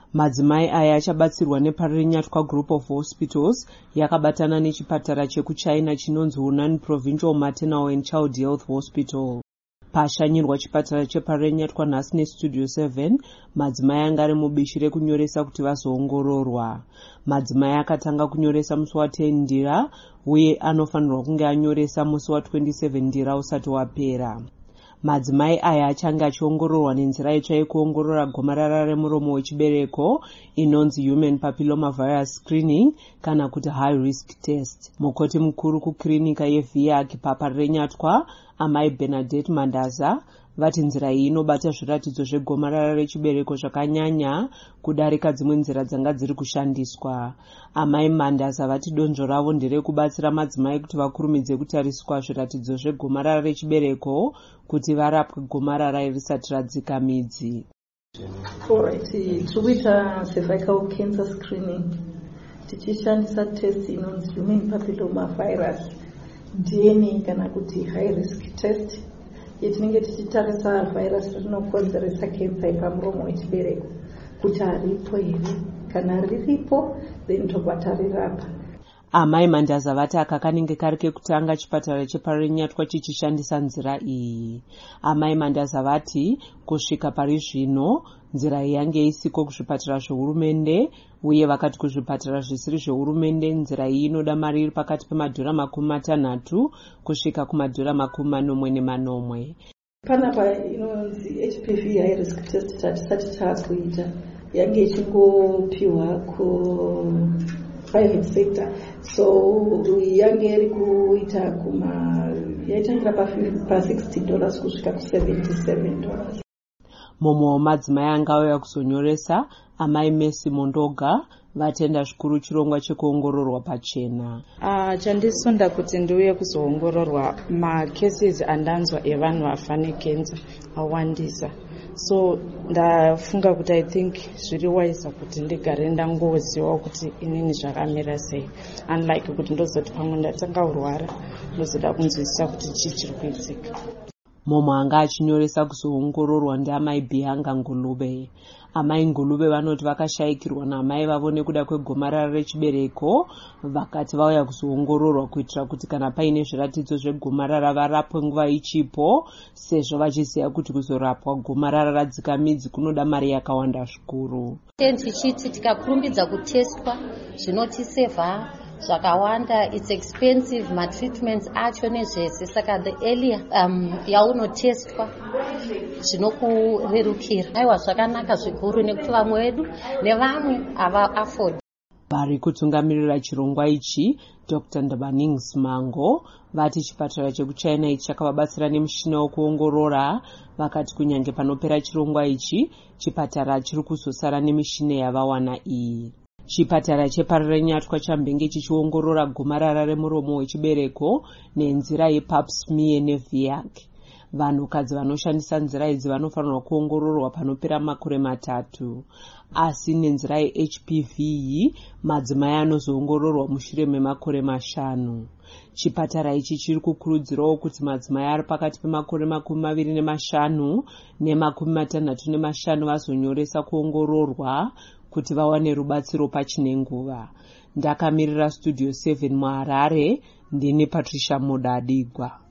Madzimai aya achabatsirwa neParirenyatwa Group of Hospitals yakabatana nechipatara chekuChina chinonzi Hunan Provincial Maternal and Child Health Hospital. Pashanyirwa chipatara cheParirenyatwa nhasi neStudio 7, madzimai anga ari mubishi rekunyoresa kuti vazoongororwa. Madzimai akatanga kunyoresa musi wa10 Ndira uye anofanirwa kunge anyoresa musi wa27 Ndira usati wapera. Madzimai aya achange achiongororwa nenzira itsva yekuongorora gomarara remuromo wechibereko inonzi Human Papilloma Virus Screening kana kuti High Risk Test. Mukoti mukuru kukirinika yeVIAC paParirenyatwa, amai Bernadette Mandaza, vati nzira iyi inobata zviratidzo zvegomarara rechibereko zvakanyanya kudarika dzimwe nzira dzanga dziri kushandiswa. Amai Mandaza vati donzvo ravo nderekubatsira madzimai kuti vakurumidze kutariswa zviratidzo zvegomarara rechibereko kuti varapwe gomarara risati radzika midzi. Tikuita cervical cancer screening tichishandisa test inonzi Human Papilloma Virus DNA kana kuti high risk test yetinenge tichitarisa virus rinokonzeresa cancer yepamuromo wechibereko kuti haripo here, kana riripo then tobva tarirapa. Amai Mandaza vati aka kanenge kari kekutanga chipatara cheParirenyatwa chichishandisa nzira iyi. Amai Mandaza vati kusvika pari zvino nzira iyi yange isiko kuzvipatara zvehurumende, uye vakati kuzvipatara zvisiri zvehurumende nzira iyi inoda mari iri pakati pemadhora $600 kusvika kumadhora $40. Panapa inonzi HPV high risk test tatisati taakuita yange ichingopiwa private sector, so yange iri kuita yaitangira pa$60 kusvika ku$77. Mumwe wemadzimai angauya kuzonyoresa, amai Messi Mondoga, vatenda zvikuru chirongwa chekuongororwa pachena. Chandisonda kuti ndiuye kuzoongororwa macases andanzwa evanhu vafa necancer awandisa, so ndafunga kuti I think zviri wise kuti ndigare ndangoziva kuti inini zvakamira sei, unlike kuti ndozoti pamwe ndatanga kurwara ndozoda kunzwisisa kuti chii chiri kuitika. Mumwe anga achinyoresa kuzoongororwa ndiamai Bianga Ngulube. Amai Ngulube vanoti vakashayikirwa namai vavo nekuda kwegomarara rechibereko, vakati vauya kuzoongororwa kuitira kuti kana paine zviratidzo zvegomarara varapwe nguva ichipo, sezvo vachiziva kuti kuzorapwa gomarara radzika midzi kunoda mari yakawanda zvikuru. Tichiti tikakurumbidza kutestwa zvinotisevha zvakawanda, it's expensive, matreatments acho nezvese, saka the earlier yaunotestwa zvinokurerukira. Aiwa zvakanaka zvikuru nekuti vamwe vedu nevamwe hava afford. Vari kutungamirira chirongwa ichi, Dr. Ndabaning Simango, vati chipatara chekuChina ichi chakavabatsira nemushina wekuongorora, vakati kunyange panopera chirongwa ichi, chipatara chiri kuzosara nemishina yavawana iyi. Chipatara cheParirenyatwa chambenge chichiongorora gomarara remuromo wechibereko nenzira yePap smear neVIAC. Vanhukadzi vanoshandisa nzira idzi vanofanirwa kuongororwa panopera makore 3, asi nenzira yeHPV iyi madzimai anozoongororwa mushure memakore 5. Chipatara ichi chiri kukurudzirawo kuti madzimai ari pakati pemakore 25 ne65 vazonyoresa kuongororwa kuti vawane rubatsiro pachine nguva. Ndakamirira Studio 7 muHarare, ndini Patricia Mudadigwa.